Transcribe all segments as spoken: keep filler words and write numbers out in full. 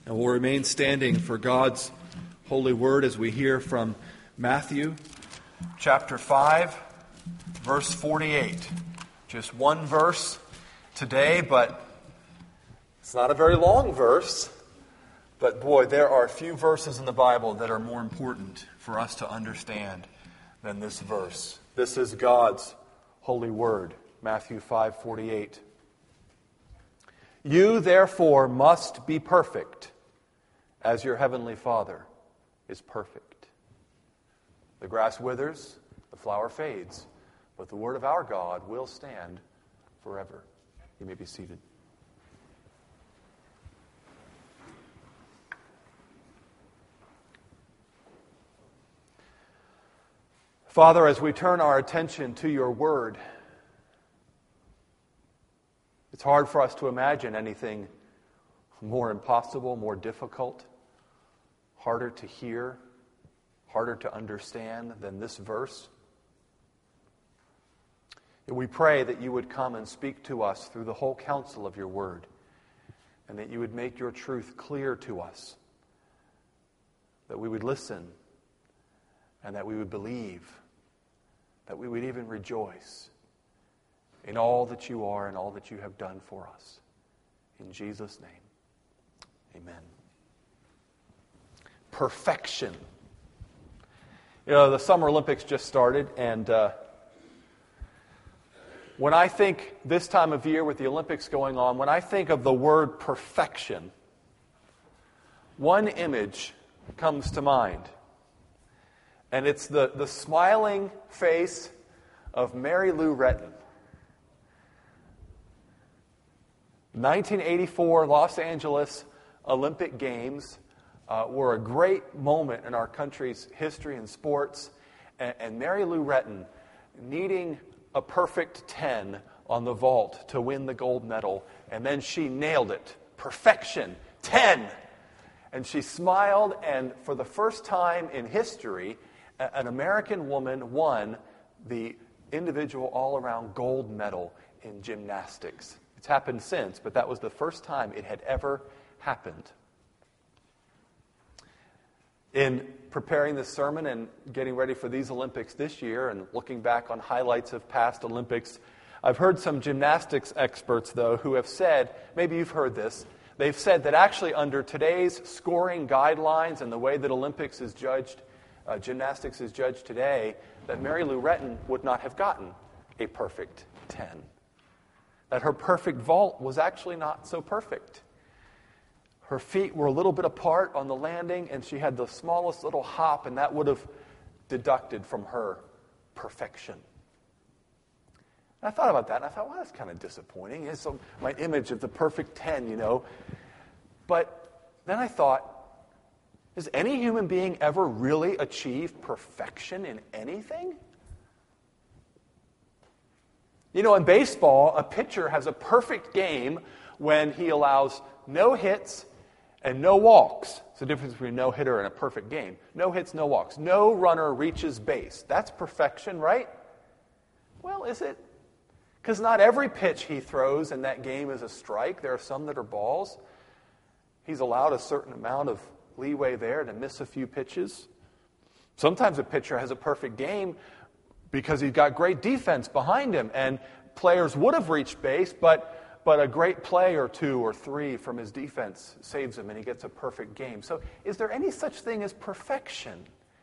And we'll remain standing for God's holy word as we hear from Matthew chapter five, verse forty-eight. Just one verse today, but it's not a very long verse. But boy, there are few verses in the Bible that are more important for us to understand than this verse. This is God's holy word, Matthew five forty-eight. You therefore must be perfect, as your heavenly Father is perfect. The grass withers, the flower fades, but the word of our God will stand forever. You may be seated. Father, as we turn our attention to your word, it's hard for us to imagine anything more impossible, more difficult, harder to hear, harder to understand than this verse. And we pray that you would come and speak to us through the whole counsel of your word, and that you would make your truth clear to us, that we would listen, and that we would believe, that we would even rejoice in all that you are and all that you have done for us. In Jesus' name, amen. Perfection. You know, the Summer Olympics just started, and uh, when I think this time of year with the Olympics going on, when I think of the word perfection, one image comes to mind. And it's the, the smiling face of Mary Lou Retton. nineteen eighty-four Los Angeles Olympic Games uh, were a great moment in our country's history and sports. And, and Mary Lou Retton needing a perfect ten on the vault to win the gold medal. And then she nailed it. Perfection. ten. And she smiled, and for the first time in history, an American woman won the individual all-around gold medal in gymnastics. It's happened since, but that was the first time it had ever happened. In preparing this sermon and getting ready for these Olympics this year and looking back on highlights of past Olympics, I've heard some gymnastics experts, though, who have said, maybe you've heard this, they've said that actually under today's scoring guidelines and the way that Olympics is judged, uh, gymnastics is judged today, that Mary Lou Retton would not have gotten a perfect ten. That her perfect vault was actually not so perfect. Her feet were a little bit apart on the landing, and she had the smallest little hop, and that would have deducted from her perfection. And I thought about that, and I thought, well, that's kind of disappointing. It's so, my image of the perfect ten, you know. But then I thought, has any human being ever really achieved perfection in anything? You know, in baseball, a pitcher has a perfect game when he allows no hits and no walks. It's the difference between no hitter and a perfect game. No hits, no walks. No runner reaches base. That's perfection, right? Well, is it? Because not every pitch he throws in that game is a strike. There are some that are balls. He's allowed a certain amount of leeway there to miss a few pitches. Sometimes a pitcher has a perfect game because he's got great defense behind him, and players would have reached base, but, but a great play or two or three from his defense saves him, and he gets a perfect game. So is there any such thing as perfection?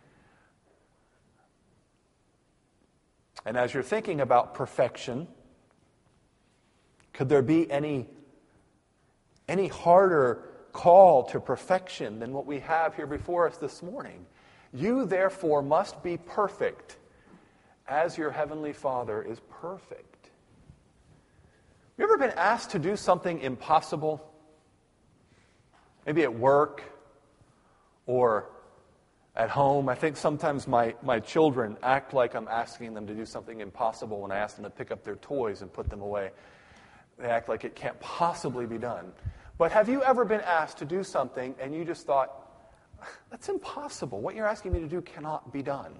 And as you're thinking about perfection, could there be any, any harder call to perfection than what we have here before us this morning? You, therefore, must be perfect, as your heavenly Father is perfect. Have you ever been asked to do something impossible? Maybe at work or at home. I think sometimes my, my children act like I'm asking them to do something impossible when I ask them to pick up their toys and put them away. They act like it can't possibly be done. But have you ever been asked to do something and you just thought, that's impossible. What you're asking me to do cannot be done?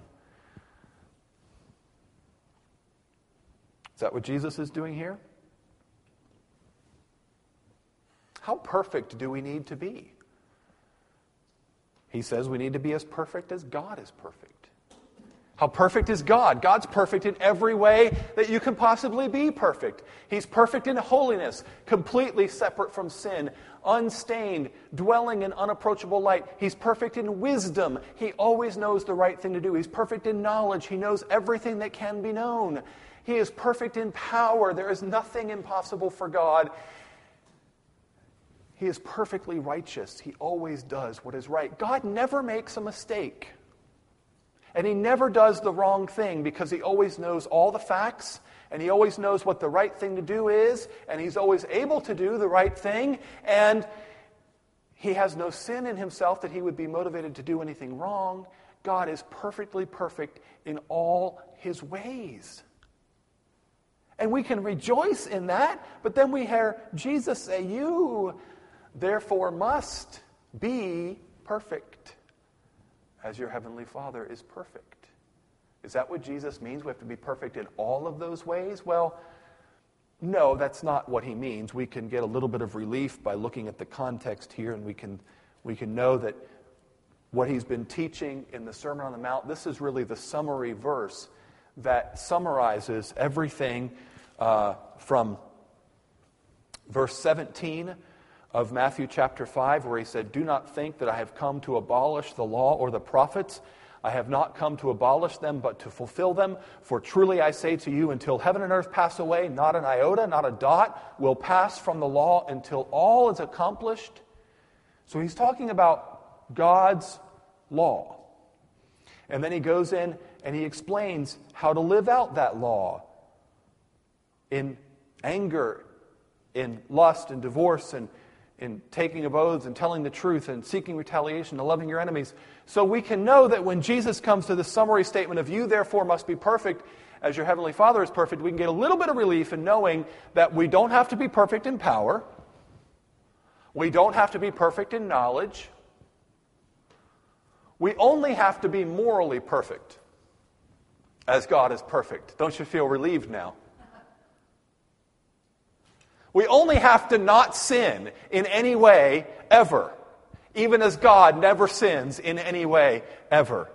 Is that what Jesus is doing here? How perfect do we need to be? He says we need to be as perfect as God is perfect. How perfect is God? God's perfect in every way that you can possibly be perfect. He's perfect in holiness, completely separate from sin, unstained, dwelling in unapproachable light. He's perfect in wisdom. He always knows the right thing to do. He's perfect in knowledge. He knows everything that can be known. He is perfect in power. There is nothing impossible for God. He is perfectly righteous. He always does what is right. God never makes a mistake. And he never does the wrong thing because he always knows all the facts and he always knows what the right thing to do is and he's always able to do the right thing and he has no sin in himself that he would be motivated to do anything wrong. God is perfectly perfect in all his ways. And we can rejoice in that, but then we hear Jesus say, "You therefore must be perfect, as your heavenly Father is perfect." Is that what Jesus means? We have to be perfect in all of those ways? Well, no, that's not what he means. We can get a little bit of relief by looking at the context here, and we can we can know that what he's been teaching in the Sermon on the Mount, this is really the summary verse that summarizes everything uh, from verse seventeen of Matthew chapter five, where he said, "Do not think that I have come to abolish the law or the prophets. I have not come to abolish them, but to fulfill them. For truly I say to you, until heaven and earth pass away, not an iota, not a dot will pass from the law until all is accomplished." So he's talking about God's law. And then he goes in and he explains how to live out that law in anger, in lust and divorce, and in taking of oaths and telling the truth and seeking retaliation and loving your enemies. So we can know that when Jesus comes to the summary statement of "you therefore must be perfect as your heavenly Father is perfect," we can get a little bit of relief in knowing that we don't have to be perfect in power. We don't have to be perfect in knowledge. We only have to be morally perfect as God is perfect. Don't you feel relieved now? We only have to not sin in any way, ever. Even as God never sins in any way, ever.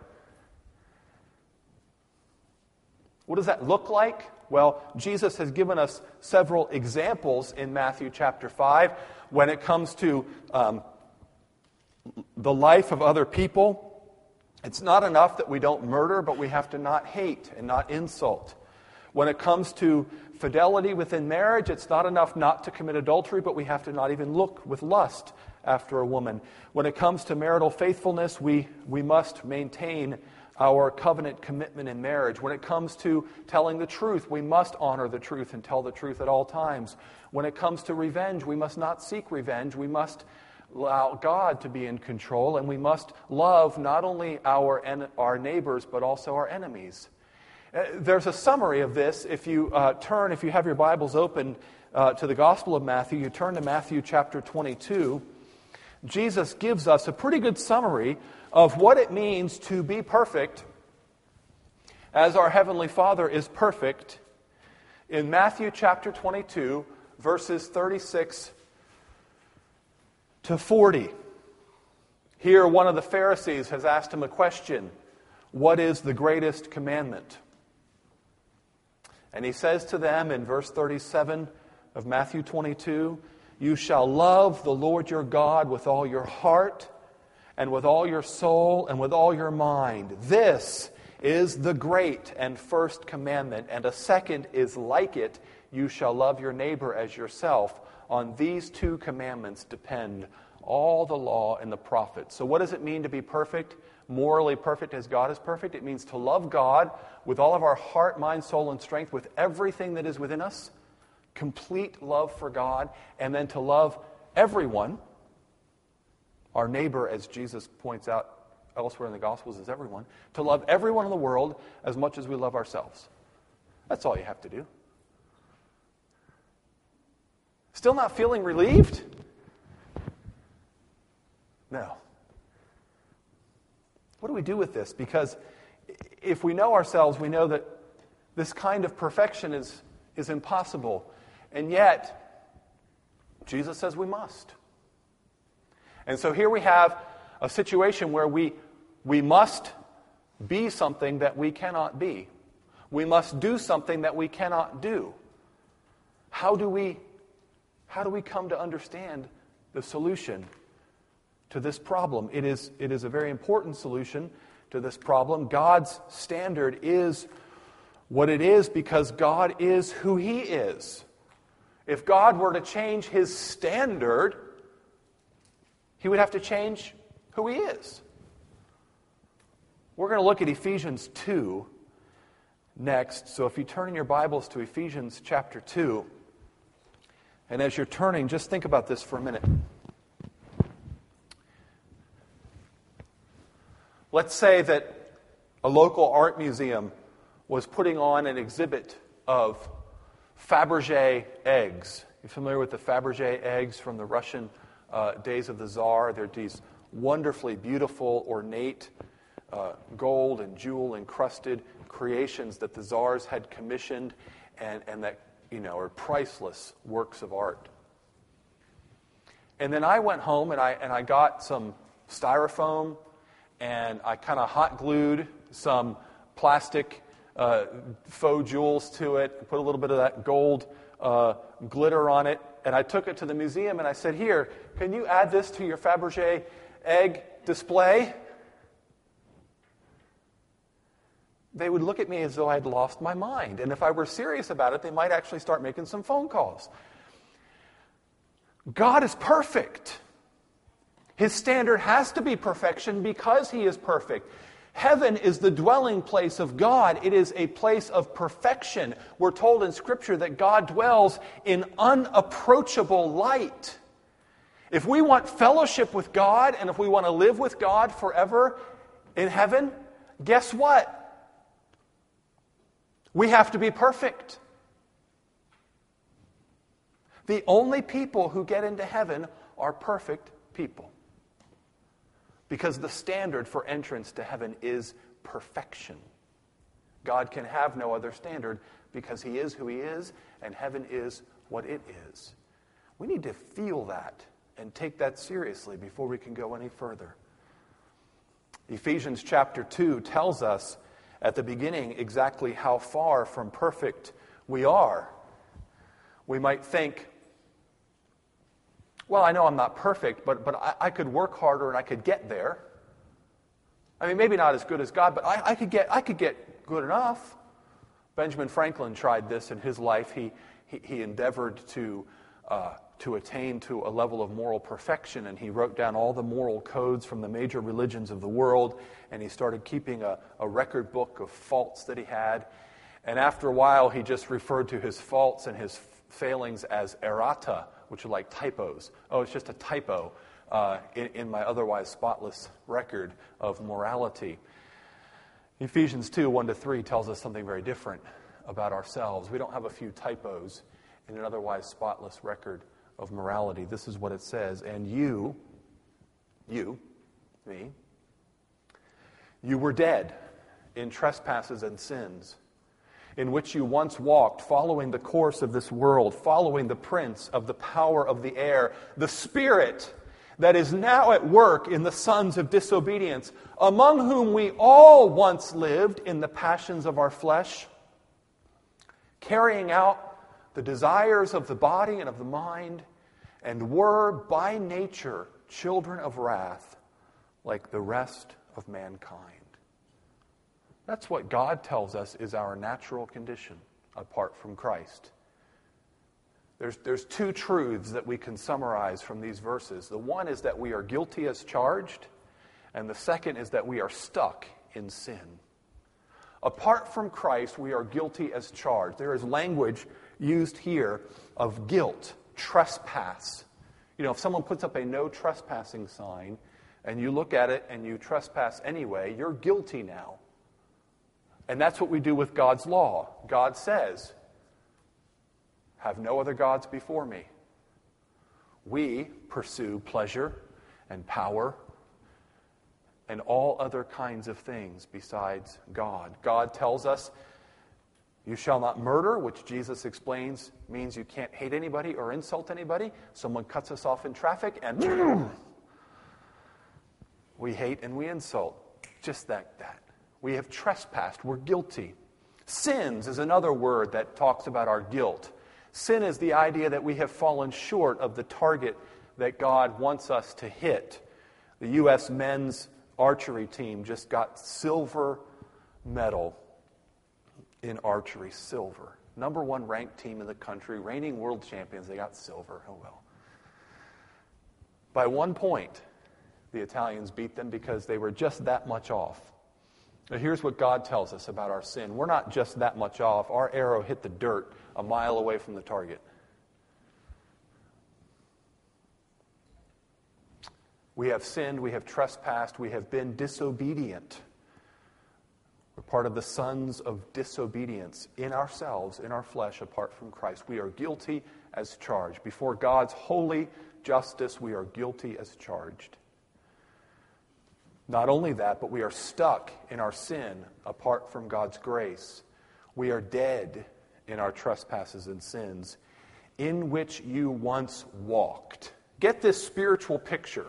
What does that look like? Well, Jesus has given us several examples in Matthew chapter five when it comes to um, the life of other people. It's not enough that we don't murder, but we have to not hate and not insult. When it comes to fidelity within marriage, it's not enough not to commit adultery, but we have to not even look with lust after a woman. When it comes to marital faithfulness, we, we must maintain our covenant commitment in marriage. When it comes to telling the truth, we must honor the truth and tell the truth at all times. When it comes to revenge, we must not seek revenge. We must allow God to be in control, and we must love not only our, en- our neighbors, but also our enemies. Uh, there's a summary of this. If you uh, turn, if you have your Bibles open uh, to the Gospel of Matthew, you turn to Matthew chapter twenty-two. Jesus gives us a pretty good summary of what it means to be perfect as our Heavenly Father is perfect in Matthew chapter twenty-two, verses thirty-six to forty. Here, one of the Pharisees has asked him a question: "What is the greatest commandment?" And he says to them in verse thirty-seven of Matthew twenty-two, "You shall love the Lord your God with all your heart and with all your soul and with all your mind. This is the great and first commandment, and a second is like it. You shall love your neighbor as yourself. On these two commandments depend all the law and the prophets." So what does it mean to be perfect? Morally perfect as God is perfect? It means to love God with all of our heart, mind, soul, and strength, with everything that is within us. Complete love for God. And then to love everyone. Our neighbor, as Jesus points out elsewhere in the Gospels, is everyone. To love everyone in the world as much as we love ourselves. That's all you have to do. Still not feeling relieved? No. What do we do with this? Because if we know ourselves, we know that this kind of perfection is, is impossible. And yet, Jesus says we must. And so here we have a situation where we, we must be something that we cannot be. We must do something that we cannot do. How do we, how do we come to understand the solution to this problem? It is, it is a very important solution to this problem. God's standard is what it is because God is who He is. If God were to change His standard, He would have to change who He is. We're going to look at Ephesians two next. So if you turn in your Bibles to Ephesians chapter two, and as you're turning, just think about this for a minute. Let's say that a local art museum was putting on an exhibit of Fabergé eggs. You familiar with the Fabergé eggs from the Russian uh, days of the Tsar? They're these wonderfully beautiful, ornate, uh, gold and jewel encrusted creations that the Tsars had commissioned and, and that, you know, are priceless works of art. And then I went home and I and I got some styrofoam and I kind of hot glued some plastic uh, faux jewels to it, put a little bit of that gold uh, glitter on it, and I took it to the museum and I said, "Here, can you add this to your Fabergé egg display?" They would look at me as though I had lost my mind. And if I were serious about it, they might actually start making some phone calls. God is perfect. His standard has to be perfection because He is perfect. Heaven is the dwelling place of God. It is a place of perfection. We're told in Scripture that God dwells in unapproachable light. If we want fellowship with God and if we want to live with God forever in heaven, guess what? We have to be perfect. The only people who get into heaven are perfect people. Because the standard for entrance to heaven is perfection. God can have no other standard because He is who He is and heaven is what it is. We need to feel that and take that seriously before we can go any further. Ephesians chapter two tells us at the beginning exactly how far from perfect we are. We might think, well, I know I'm not perfect, but, but I, I could work harder and I could get there. I mean, maybe not as good as God, but I, I could get I could get good enough. Benjamin Franklin tried this in his life. He he, he endeavored to uh, to attain to a level of moral perfection, and he wrote down all the moral codes from the major religions of the world, and he started keeping a, a record book of faults that he had. And after a while, he just referred to his faults and his failings as errata, which are like typos. Oh, it's just a typo uh, in, in my otherwise spotless record of morality. Ephesians two, one to three tells us something very different about ourselves. We don't have a few typos in an otherwise spotless record of morality. This is what it says. And you, you, me, you were dead in trespasses and sins, in which you once walked, following the course of this world, following the prince of the power of the air, the spirit that is now at work in the sons of disobedience, among whom we all once lived in the passions of our flesh, carrying out the desires of the body and of the mind, and were by nature children of wrath, like the rest of mankind. That's what God tells us is our natural condition apart from Christ. There's, there's two truths that we can summarize from these verses. The one is that we are guilty as charged, and the second is that we are stuck in sin. Apart from Christ, we are guilty as charged. There is language used here of guilt, trespass. You know, if someone puts up a no trespassing sign, and you look at it and you trespass anyway, you're guilty now. And that's what we do with God's law. God says, have no other gods before me. We pursue pleasure and power and all other kinds of things besides God. God tells us, you shall not murder, which Jesus explains means you can't hate anybody or insult anybody. Someone cuts us off in traffic and We hate and we insult. Just like that. We have trespassed. We're guilty. Sins is another word that talks about our guilt. Sin is the idea that we have fallen short of the target that God wants us to hit. The U S men's archery team just got silver medal in archery. Silver. Number one ranked team in the country, reigning world champions. They got silver. Oh well. By one point, the Italians beat them because they were just that much off. Now here's what God tells us about our sin. We're not just that much off. Our arrow hit the dirt a mile away from the target. We have sinned, we have trespassed, we have been disobedient. We're part of the sons of disobedience in ourselves, in our flesh, apart from Christ. We are guilty as charged. Before God's holy justice, we are guilty as charged. Not only that, but we are stuck in our sin apart from God's grace. We are dead in our trespasses and sins, in which you once walked. Get this spiritual picture.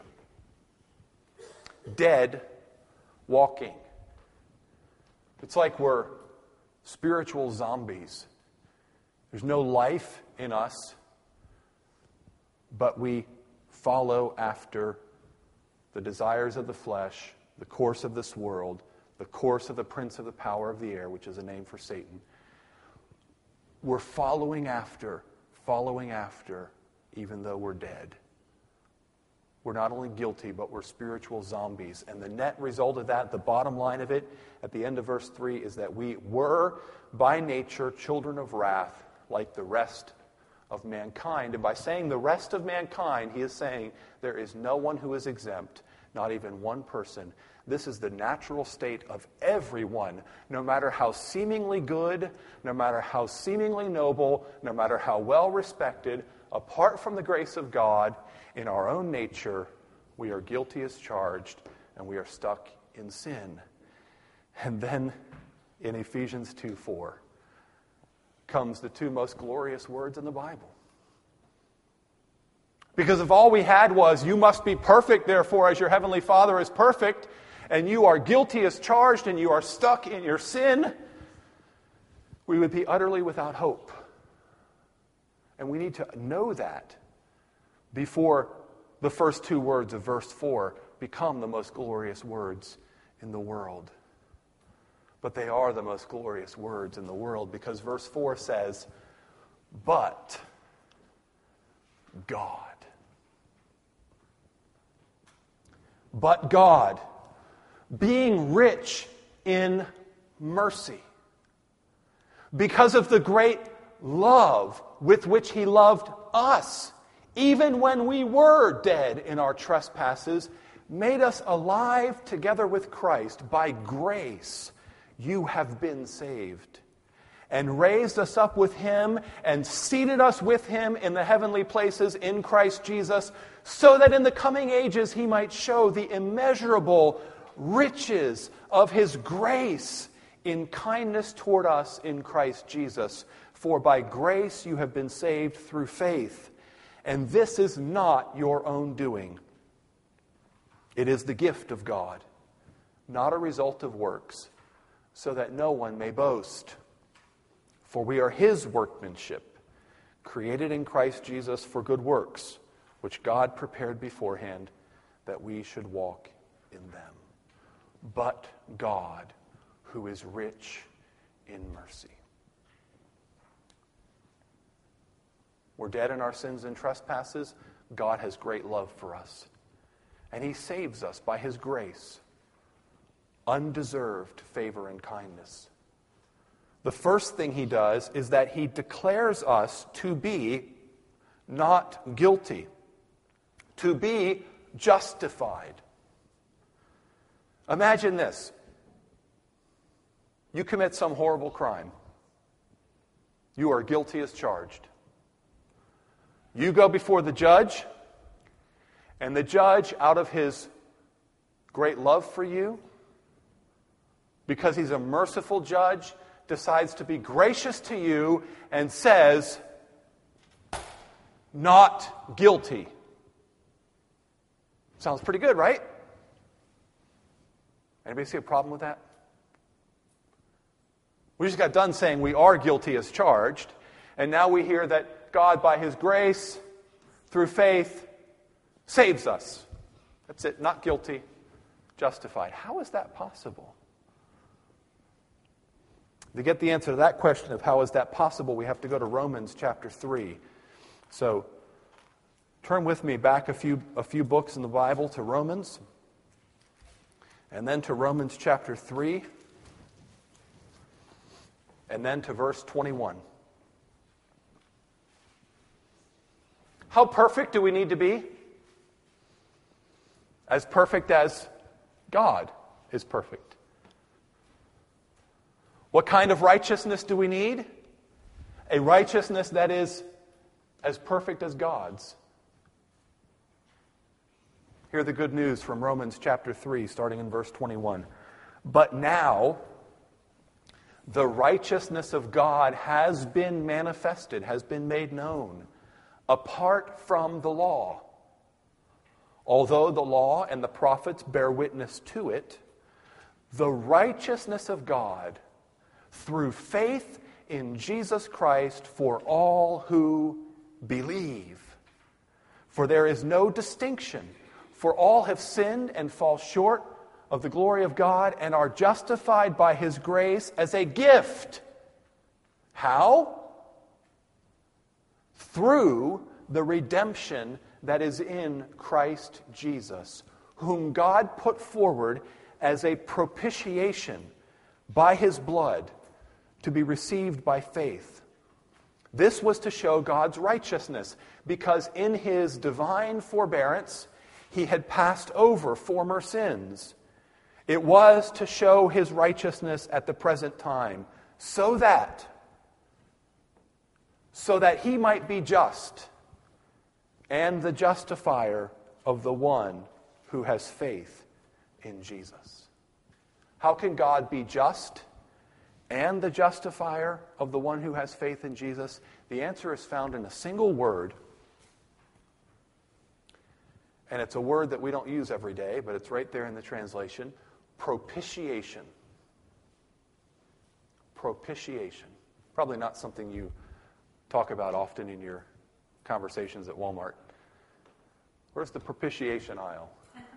Dead, walking. It's like we're spiritual zombies. There's no life in us, but we follow after the desires of the flesh, the course of this world, the course of the prince of the power of the air, which is a name for Satan. We're following after, following after, even though we're dead. We're not only guilty, but we're spiritual zombies. And the net result of that, the bottom line of it, at the end of verse three, is that we were, by nature, children of wrath, like the rest of mankind. And by saying the rest of mankind, he is saying there is no one who is exempt, not even one person. This is the natural state of everyone, no matter how seemingly good, no matter how seemingly noble, no matter how well respected. Apart from the grace of God, in our own nature, we are guilty as charged, and we are stuck in sin. And then in Ephesians two four comes the two most glorious words in the Bible. Because if all we had was, you must be perfect, therefore, as your heavenly Father is perfect, and you are guilty as charged, and you are stuck in your sin, we would be utterly without hope. And we need to know that before the first two words of verse four become the most glorious words in the world. But they are the most glorious words in the world because verse four says, but God. But God, being rich in mercy, because of the great love with which he loved us, even when we were dead in our trespasses, made us alive together with Christ. By grace you have been saved, and raised us up with him, and seated us with him in the heavenly places in Christ Jesus, so that in the coming ages he might show the immeasurable riches of his grace in kindness toward us in Christ Jesus. For by grace you have been saved through faith, and this is not your own doing. It is the gift of God, not a result of works, so that no one may boast. For we are his workmanship, created in Christ Jesus for good works, which God prepared beforehand that we should walk in them. But God, who is rich in mercy. We're dead in our sins and trespasses. God has great love for us. And he saves us by his grace. Undeserved favor and kindness. The first thing he does is that he declares us to be not guilty, to be justified. Imagine this. You commit some horrible crime. You are guilty as charged. You go before the judge, and the judge, out of his great love for you, because he's a merciful judge, decides to be gracious to you and says, not guilty. Sounds pretty good, right? Anybody see a problem with that? We just got done saying we are guilty as charged, and now we hear that God, by His grace, through faith, saves us. That's it. Not guilty, justified. How is that possible? To get the answer to that question of how is that possible, we have to go to Romans chapter three. So, turn with me back a few, a few books in the Bible to Romans, and then to Romans chapter three, and then to verse twenty-one. How perfect do we need to be? As perfect as God is perfect. What kind of righteousness do we need? A righteousness that is as perfect as God's. Hear the good news from Romans chapter three, starting in verse twenty-one. But now, the righteousness of God has been manifested, has been made known, apart from the law. Although the law and the prophets bear witness to it, the righteousness of God through faith in Jesus Christ for all who believe. For there is no distinction, for all have sinned and fall short of the glory of God and are justified by His grace as a gift. How? Through the redemption that is in Christ Jesus, whom God put forward as a propitiation by His blood to be received by faith. This was to show God's righteousness, because in His divine forbearance, He had passed over former sins. It was to show His righteousness at the present time, so that, so that He might be just and the justifier of the one who has faith in Jesus. How can God be just and the justifier of the one who has faith in Jesus? The answer is found in a single word, and it's a word that we don't use every day, but it's right there in the translation: propitiation. Propitiation. Probably not something you talk about often in your conversations at Walmart. Where's the propitiation aisle?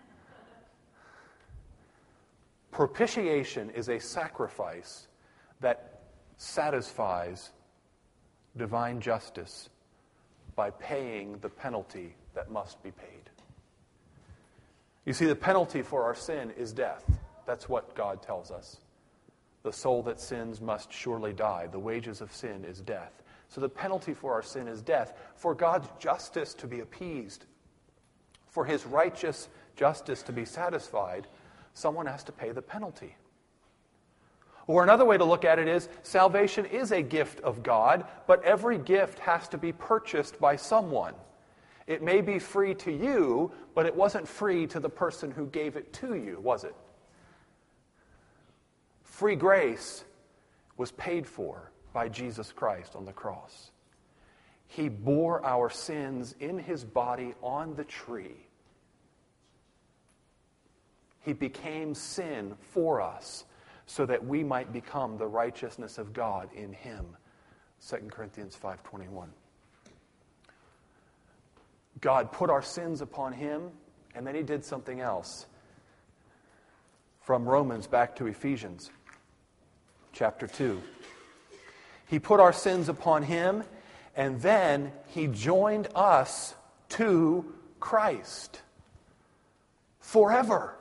Propitiation is a sacrifice that satisfies divine justice by paying the penalty that must be paid. You see, the penalty for our sin is death. That's what God tells us. The soul that sins must surely die. The wages of sin is death. So the penalty for our sin is death. For God's justice to be appeased, for His righteous justice to be satisfied, someone has to pay the penalty. Or another way to look at it is, salvation is a gift of God, but every gift has to be purchased by someone. It may be free to you, but it wasn't free to the person who gave it to you, was it? Free grace was paid for by Jesus Christ on the cross. He bore our sins in His body on the tree. He became sin for us so that we might become the righteousness of God in Him. Second Corinthians five twenty-one. God put our sins upon Him, and then He did something else. From Romans back to Ephesians chapter two. He put our sins upon Him, and then He joined us to Christ forever.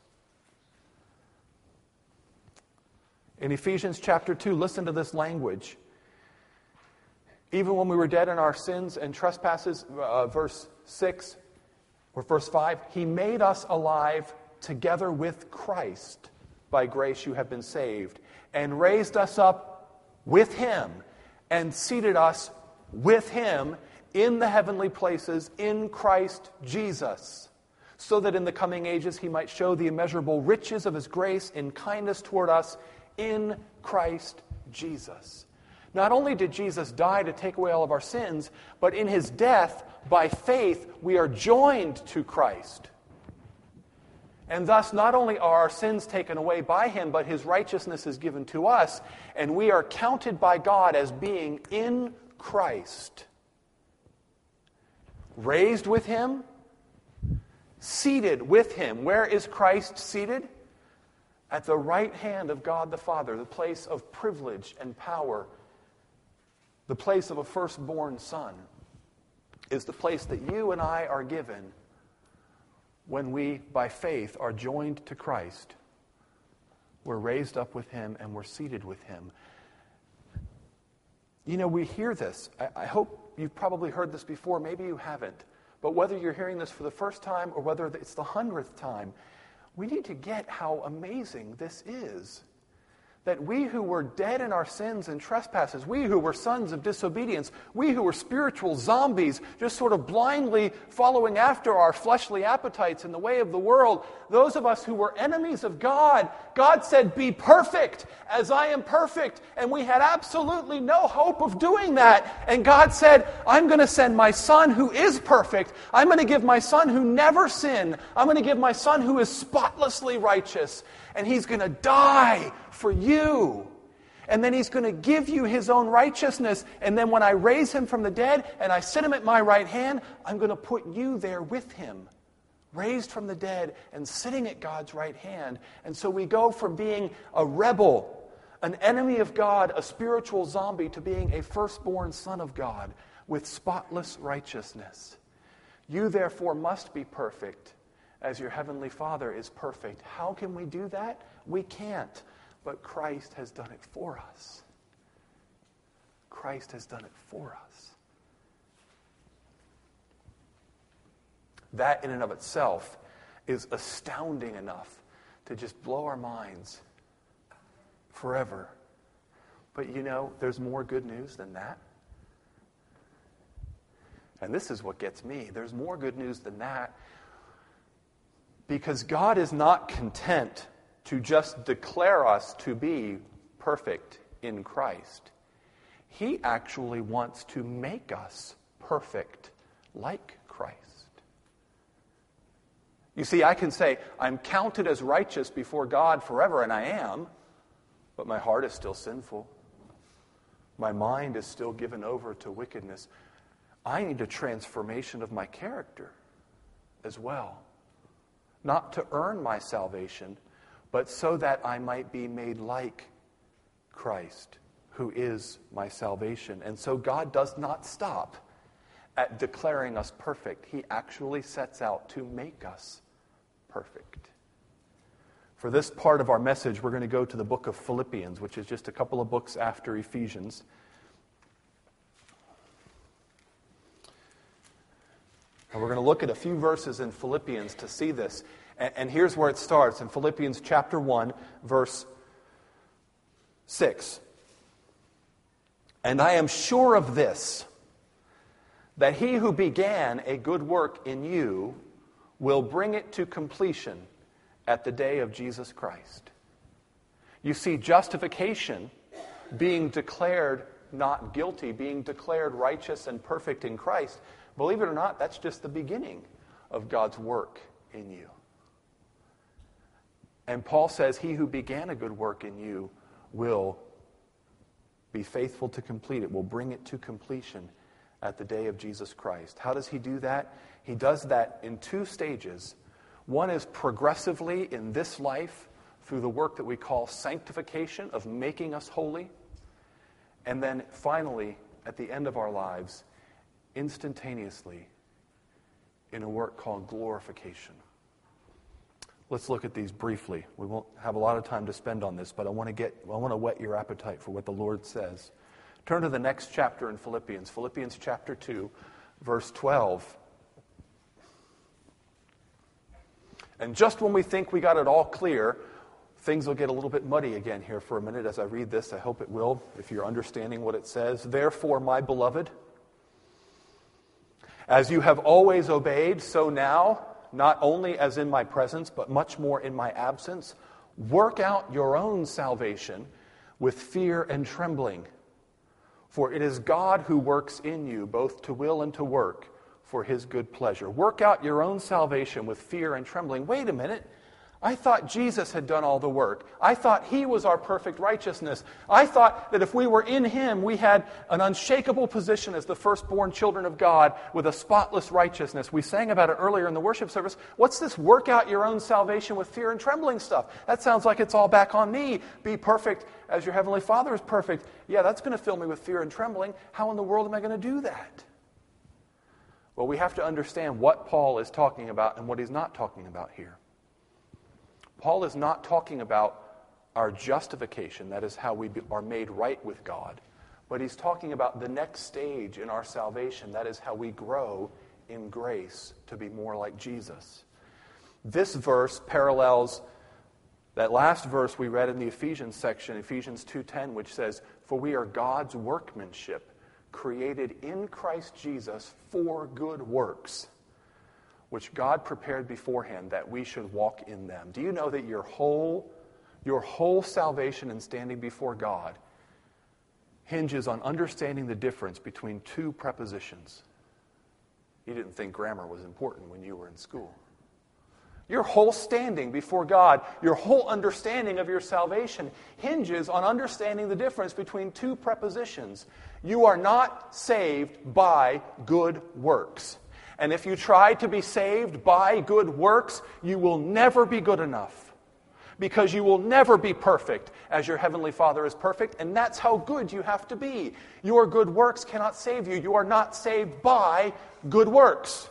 In Ephesians chapter two, listen to this language. Even when we were dead in our sins and trespasses, uh, verse six or verse five, He made us alive together with Christ. By grace you have been saved, and raised us up with Him, and seated us with Him in the heavenly places in Christ Jesus, so that in the coming ages He might show the immeasurable riches of His grace in kindness toward us in Christ Jesus. Not only did Jesus die to take away all of our sins, but in His death, by faith, we are joined to Christ. And thus, not only are our sins taken away by him, but his righteousness is given to us, and we are counted by God as being in Christ. Raised with him, seated with him. Where is Christ seated? At the right hand of God the Father, the place of privilege and power, the place of a firstborn son, is the place that you and I are given when we, by faith, are joined to Christ. We're raised up with him and we're seated with him. You know, we hear this. I, I hope you've probably heard this before. Maybe you haven't. But whether you're hearing this for the first time or whether it's the hundredth time, we need to get how amazing this is. That we who were dead in our sins and trespasses, we who were sons of disobedience, we who were spiritual zombies, just sort of blindly following after our fleshly appetites in the way of the world, those of us who were enemies of God, God said, "Be perfect as I am perfect." And we had absolutely no hope of doing that. And God said, "I'm going to send my son who is perfect. I'm going to give my son who never sinned. I'm going to give my son who is spotlessly righteous. And he's going to die for you. And then he's going to give you his own righteousness. And then when I raise him from the dead and I sit him at my right hand, I'm going to put you there with him, raised from the dead and sitting at God's right hand." And so we go from being a rebel, an enemy of God, a spiritual zombie, to being a firstborn son of God with spotless righteousness. You therefore must be perfect as your heavenly Father is perfect. How can we do that? We can't. But Christ has done it for us. Christ has done it for us. That in and of itself is astounding enough to just blow our minds forever. But you know, there's more good news than that. And this is what gets me. There's more good news than that. Because God is not content to just declare us to be perfect in Christ. He actually wants to make us perfect like Christ. You see, I can say, I'm counted as righteous before God forever, and I am, but my heart is still sinful. My mind is still given over to wickedness. I need a transformation of my character as well. Not to earn my salvation, but so that I might be made like Christ, who is my salvation. And so God does not stop at declaring us perfect. He actually sets out to make us perfect. For this part of our message, we're going to go to the book of Philippians, which is just a couple of books after Ephesians. And we're going to look at a few verses in Philippians to see this. And, and here's where it starts, in Philippians chapter one, verse six. "And I am sure of this, that he who began a good work in you will bring it to completion at the day of Jesus Christ." You see, justification, being declared not guilty, being declared righteous and perfect in Christ, believe it or not, that's just the beginning of God's work in you. And Paul says, he who began a good work in you will be faithful to complete it, will bring it to completion at the day of Jesus Christ. How does he do that? He does that in two stages. One is progressively in this life through the work that we call sanctification, of making us holy. And then finally, at the end of our lives, instantaneously in a work called glorification. Let's look at these briefly. We won't have a lot of time to spend on this, but I want to get I want to whet your appetite for what the Lord says. Turn to the next chapter in Philippians, Philippians chapter two, verse twelve. And just when we think we got it all clear, things will get a little bit muddy again here for a minute as I read this. I hope it will, if you're understanding what it says. "Therefore, my beloved, as you have always obeyed, so now, not only as in my presence, but much more in my absence, work out your own salvation with fear and trembling. For it is God who works in you, both to will and to work for his good pleasure." Work out your own salvation with fear and trembling. Wait a minute. I thought Jesus had done all the work. I thought He was our perfect righteousness. I thought that if we were in Him, we had an unshakable position as the firstborn children of God with a spotless righteousness. We sang about it earlier in the worship service. What's this work out your own salvation with fear and trembling stuff? That sounds like it's all back on me. Be perfect as your Heavenly Father is perfect. Yeah, that's going to fill me with fear and trembling. How in the world am I going to do that? Well, we have to understand what Paul is talking about and what he's not talking about here. Paul is not talking about our justification, that is how we are made right with God, but he's talking about the next stage in our salvation, that is how we grow in grace to be more like Jesus. This verse parallels that last verse we read in the Ephesians section, Ephesians two ten, which says, "For we are God's workmanship, created in Christ Jesus for good works, which God prepared beforehand that we should walk in them." Do you know that your whole, your whole salvation and standing before God hinges on understanding the difference between two prepositions? You didn't think grammar was important when you were in school. Your whole standing before God, your whole understanding of your salvation hinges on understanding the difference between two prepositions. You are not saved by good works. And if you try to be saved by good works, you will never be good enough. Because you will never be perfect as your Heavenly Father is perfect, and that's how good you have to be. Your good works cannot save you. You are not saved by good works.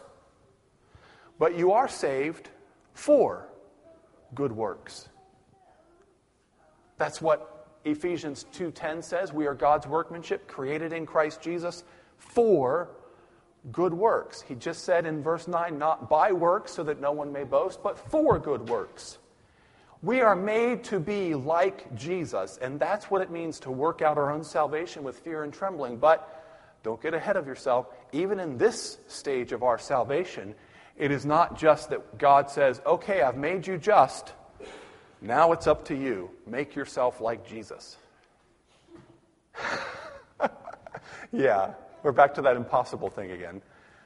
But you are saved for good works. That's what Ephesians two ten says. We are God's workmanship, created in Christ Jesus for good works. He just said in verse nine, not by works so that no one may boast, but for good works. We are made to be like Jesus, and that's what it means to work out our own salvation with fear and trembling. But don't get ahead of yourself. Even in this stage of our salvation, it is not just that God says, okay, I've made you just. Now it's up to you. Make yourself like Jesus. Yeah, we're back to that impossible thing again.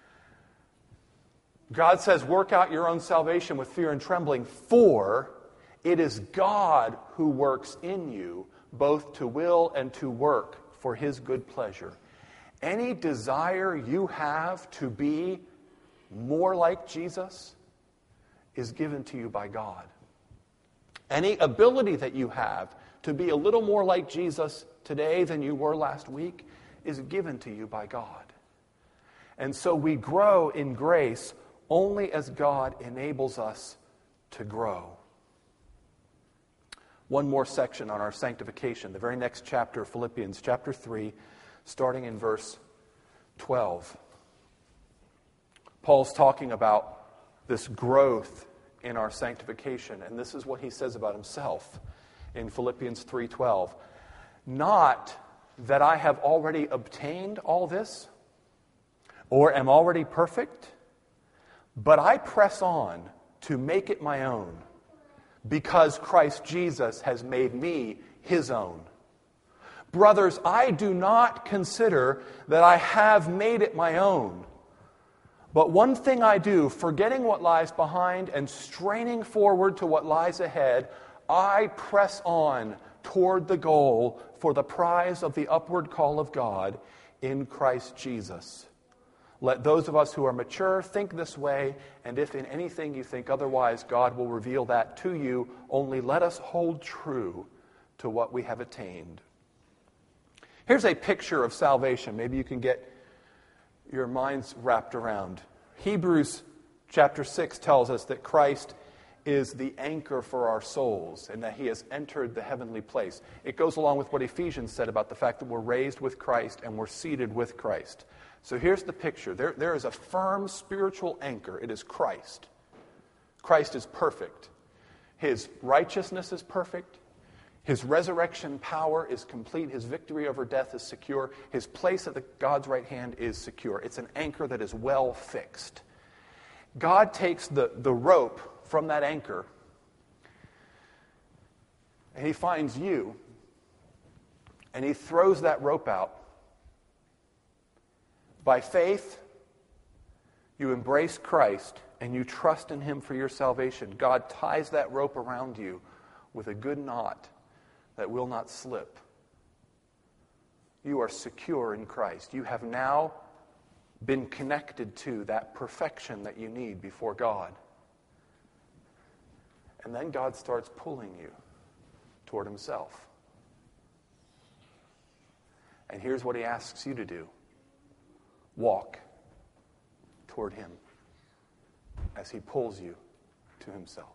God says, work out your own salvation with fear and trembling, for it is God who works in you, both to will and to work for His good pleasure. Any desire you have to be more like Jesus is given to you by God. Any ability that you have to be a little more like Jesus today than you were last week is given to you by God. And so we grow in grace only as God enables us to grow. One more section on our sanctification, the very next chapter, Philippians chapter three, starting in verse twelve. Paul's talking about this growth in our sanctification, and this is what he says about himself in Philippians three twelve. Not that I have already obtained all this, or am already perfect, but I press on to make it my own, because Christ Jesus has made me His own. Brothers, I do not consider that I have made it my own. But one thing I do, forgetting what lies behind and straining forward to what lies ahead, I press on toward the goal for the prize of the upward call of God in Christ Jesus. Let those of us who are mature think this way, and if in anything you think otherwise, God will reveal that to you. Only let us hold true to what we have attained. Here's a picture of salvation. Maybe you can get your minds wrapped around. Hebrews chapter six tells us that Christ is the anchor for our souls and that He has entered the heavenly place. It goes along with what Ephesians said about the fact that we're raised with Christ and we're seated with Christ. So here's the picture. There, there is a firm spiritual anchor. It is Christ. Christ is perfect. His righteousness is perfect. His resurrection power is complete. His victory over death is secure. His place at the, God's right hand is secure. It's an anchor that is well fixed. God takes the, the rope from that anchor, and He finds you, and He throws that rope out. By faith, you embrace Christ, and you trust in Him for your salvation, God ties that rope around you with a good knot that will not slip. You are secure in Christ. You have now been connected to that perfection that you need before God. And then God starts pulling you toward Himself. And here's what He asks you to do. Walk toward Him as He pulls you to Himself.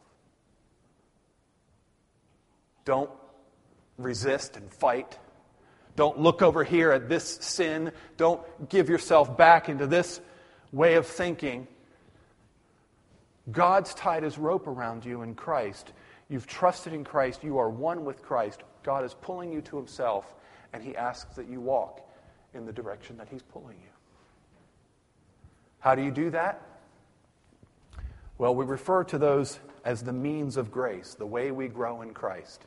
Don't resist and fight. Don't look over here at this sin. Don't give yourself back into this way of thinking. God's tied His rope around you in Christ. You've trusted in Christ. You are one with Christ. God is pulling you to Himself, and He asks that you walk in the direction that He's pulling you. How do you do that? Well, we refer to those as the means of grace, the way we grow in Christ.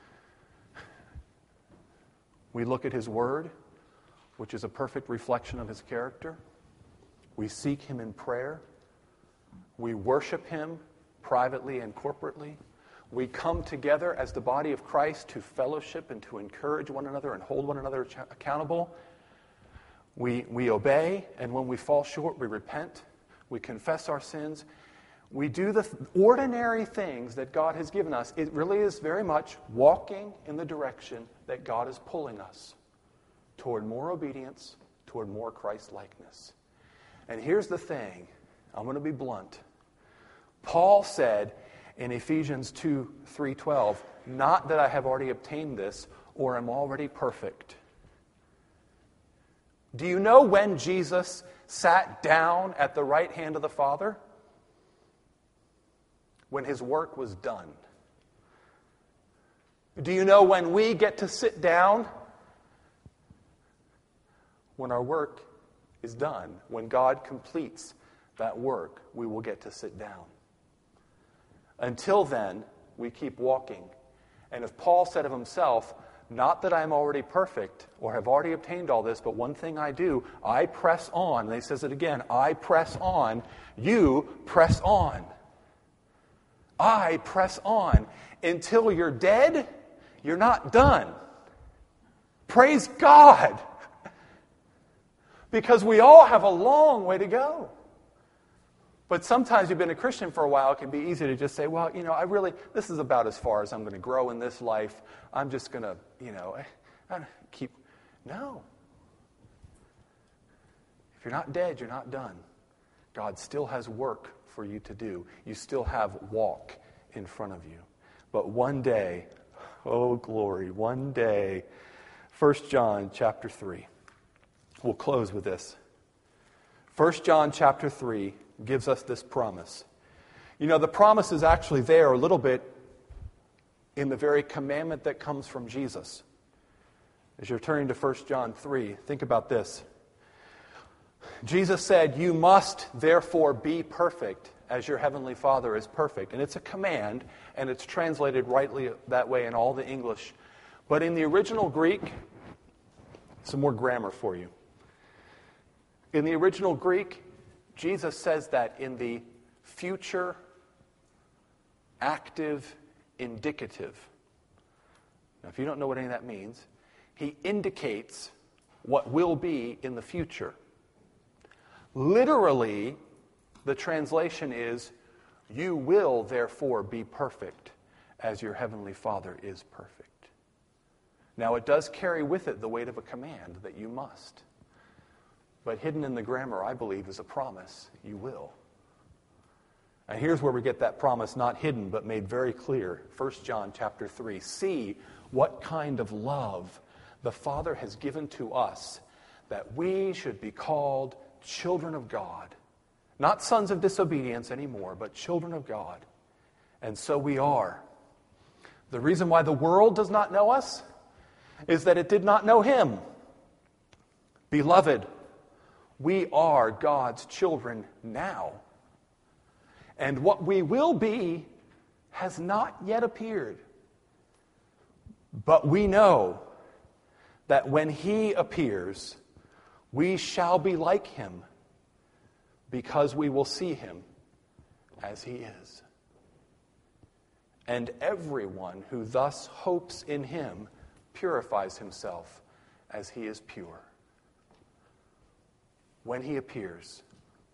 We look at His Word, which is a perfect reflection of His character. We seek Him in prayer. We worship Him privately and corporately. We come together as the body of Christ to fellowship and to encourage one another and hold one another accountable. We, we obey, and when we fall short, we repent. We confess our sins. We do the ordinary things that God has given us. It really is very much walking in the direction that God is pulling us toward more obedience, toward more Christ-likeness. And here's the thing. I'm going to be blunt. Paul said in Ephesians two, three twelve, not that I have already obtained this or am already perfect. Do you know when Jesus sat down at the right hand of the Father? When His work was done. Do you know when we get to sit down? When our work is done. When God completes that work, we will get to sit down. Until then, we keep walking. And if Paul said of himself, not that I'm already perfect or have already obtained all this, but one thing I do, I press on. And he says it again, I press on. You press on. I press on. Until you're dead, you're not done. Praise God. Because we all have a long way to go. But sometimes you've been a Christian for a while, it can be easy to just say, well, you know, I really, this is about as far as I'm going to grow in this life. I'm just going to, you know, I, I keep, no. If you're not dead, you're not done. God still has work for you to do. You still have walk in front of you. But one day, oh glory, one day, First John chapter three. We'll close with this. First John chapter three gives us this promise. You know, the promise is actually there a little bit in the very commandment that comes from Jesus. As you're turning to First John three, think about this. Jesus said, you must therefore be perfect as your heavenly Father is perfect. And it's a command, and it's translated rightly that way in all the English. But in the original Greek, some more grammar for you. In the original Greek, Jesus says that in the future, active, indicative. Now, if you don't know what any of that means, he indicates what will be in the future. Literally, the translation is, you will therefore be perfect as your heavenly Father is perfect. Now, it does carry with it the weight of a command that you must. But hidden in the grammar, I believe, is a promise. You will. And here's where we get that promise, not hidden, but made very clear. First John chapter three. See what kind of love the Father has given to us, that we should be called children of God. Not sons of disobedience anymore, but children of God. And so we are. The reason why the world does not know us is that it did not know Him. Beloved, we are God's children now. And what we will be has not yet appeared. But we know that when He appears, we shall be like Him, because we will see Him as he is. And everyone who thus hopes in him purifies himself as he is pure. When he appears,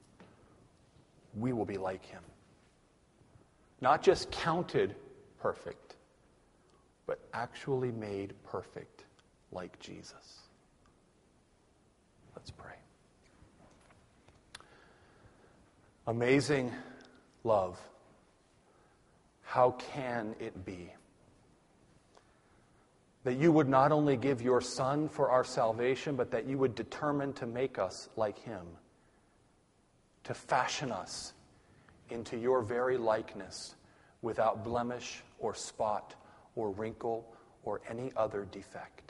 we will be like him. Not just counted perfect, but actually made perfect like Jesus. Let's pray. Amazing love. How can it be that you would not only give your Son for our salvation, but that you would determine to make us like him, to fashion us into your very likeness without blemish or spot or wrinkle or any other defect?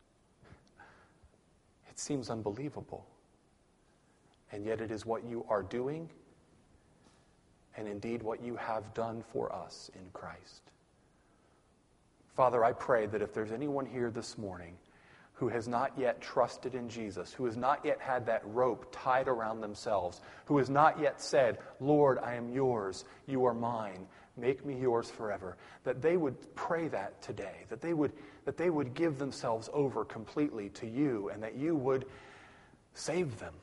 It seems unbelievable. And yet it is what you are doing, and indeed what you have done for us in Christ. Father, I pray that if there's anyone here this morning who has not yet trusted in Jesus, who has not yet had that rope tied around themselves, who has not yet said, Lord, I am yours, you are mine, make me yours forever, that they would pray that today, that they would, that they would give themselves over completely to you, and that you would save them.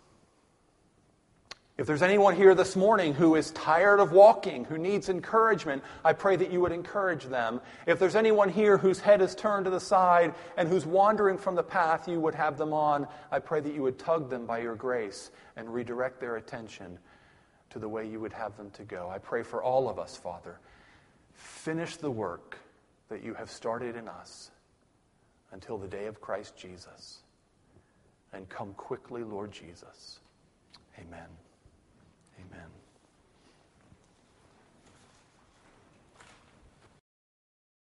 If there's anyone here this morning who is tired of walking, who needs encouragement, I pray that you would encourage them. If there's anyone here whose head is turned to the side and who's wandering from the path you would have them on, I pray that you would tug them by your grace and redirect their attention to the way you would have them to go. I pray for all of us, Father. Finish the work that you have started in us until the day of Christ Jesus. And come quickly, Lord Jesus. Amen. Amen.